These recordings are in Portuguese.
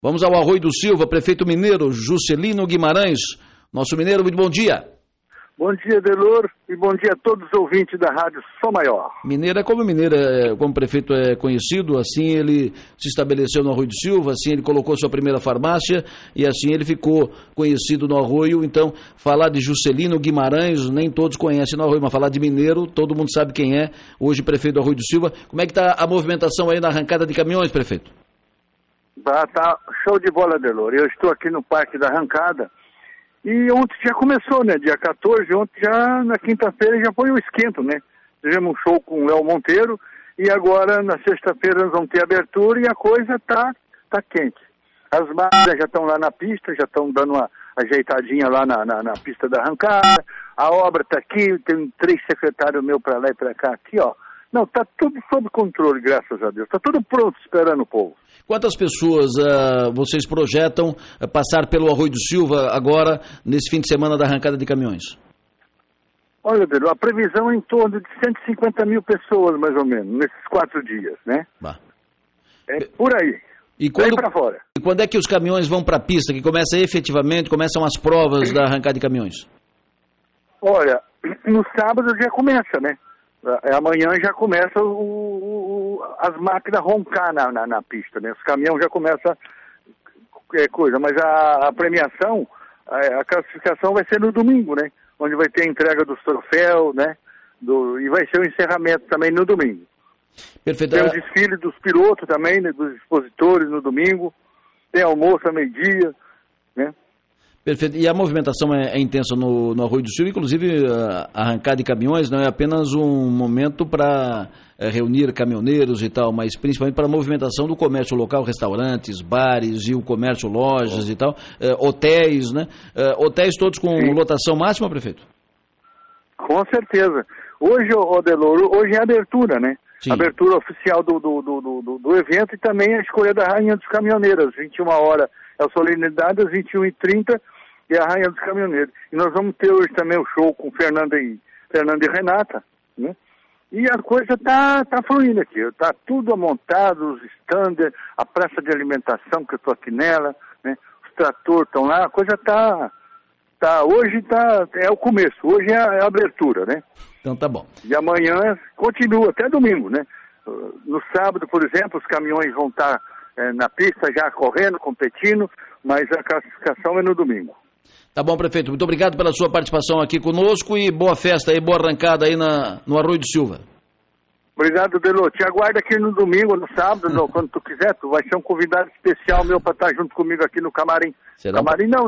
Vamos ao Arroio do Silva, prefeito mineiro Juscelino Guimarães. Nosso mineiro, muito bom dia. Bom dia, Delor, e bom dia a todos os ouvintes da Rádio Som Maior. Mineira, como prefeito é conhecido, assim ele se estabeleceu no Arroio do Silva, assim ele colocou sua primeira farmácia e assim ele ficou conhecido no Arroio. Então, falar de Juscelino Guimarães, nem todos conhecem no Arroio, mas falar de mineiro, todo mundo sabe quem é, hoje prefeito do Arroio do Silva. Como é que está a movimentação aí na arrancada de caminhões, prefeito? Tá show de bola, Delor. Eu estou aqui no Parque da Arrancada. E ontem já começou, né? Dia 14, ontem já, na quinta-feira, já foi o esquento, né? Fizemos um show com o Léo Monteiro e agora, na sexta-feira, nós vamos ter abertura e a coisa tá quente. As máquinas já estão lá na pista, já estão dando uma ajeitadinha lá na pista da arrancada. A obra tá aqui, tem 3 secretários meus para lá e para cá, aqui, ó. Não, tá tudo sob controle, graças a Deus. Tá tudo pronto, esperando o povo. Quantas pessoas vocês projetam passar pelo Arroio do Silva agora, nesse fim de semana da arrancada de caminhões? Olha, Pedro, a previsão é em torno de 150 mil pessoas, mais ou menos, nesses 4 dias, né? Bah. É por aí. E quando, para fora. E quando é que os caminhões vão para a pista, que começam as provas da arrancada de caminhões? Olha, no sábado já começa, né? Amanhã já começa as máquinas roncar na pista, né? Os caminhões já começam coisa, mas a premiação, a classificação vai ser no domingo, né? Onde vai ter a entrega dos troféus, né? E vai ser o encerramento também no domingo. Perfeito. Tem o desfile dos pilotos também, né? Dos expositores no domingo. Tem almoço a meio-dia, né? Perfeito. E a movimentação é intensa no Arroio do Silva, inclusive a arrancada de caminhões não é apenas um momento para reunir caminhoneiros e tal, mas principalmente para a movimentação do comércio local, restaurantes, bares e o comércio, lojas e tal, hotéis, né? Hotéis todos com lotação máxima, prefeito? Com certeza. Hoje, Deloro, hoje é a abertura, né? Sim. Abertura oficial do evento e também a escolha da Rainha dos Caminhoneiros. 21 horas é a solenidade, às 21h30 é a Rainha dos Caminhoneiros. E nós vamos ter hoje também o show com Fernanda e Renata, né? E a coisa tá fluindo aqui. Tá tudo montado, os stands, a praça de alimentação, que eu tô aqui nela, né? Os tratores estão lá, a coisa hoje é o começo, hoje é a abertura, né? Então tá bom. E amanhã continua, até domingo, né? No sábado, por exemplo, os caminhões vão estar na pista já correndo, competindo, mas a classificação é no domingo. Tá bom, prefeito. Muito obrigado pela sua participação aqui conosco e boa festa aí, boa arrancada aí no Arroio do Silva. Obrigado, Delô. Te aguardo aqui no domingo, no sábado, quando tu quiser. Tu vai ser um convidado especial meu para estar junto comigo aqui no camarim. Será camarim não,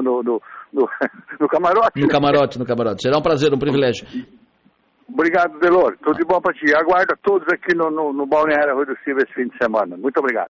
no camarote. No camarote. Será um prazer, um privilégio. Obrigado, Delor. Tudo de bom para ti. Aguardo a todos aqui no Balneário Arroio do Silva esse fim de semana. Muito obrigado.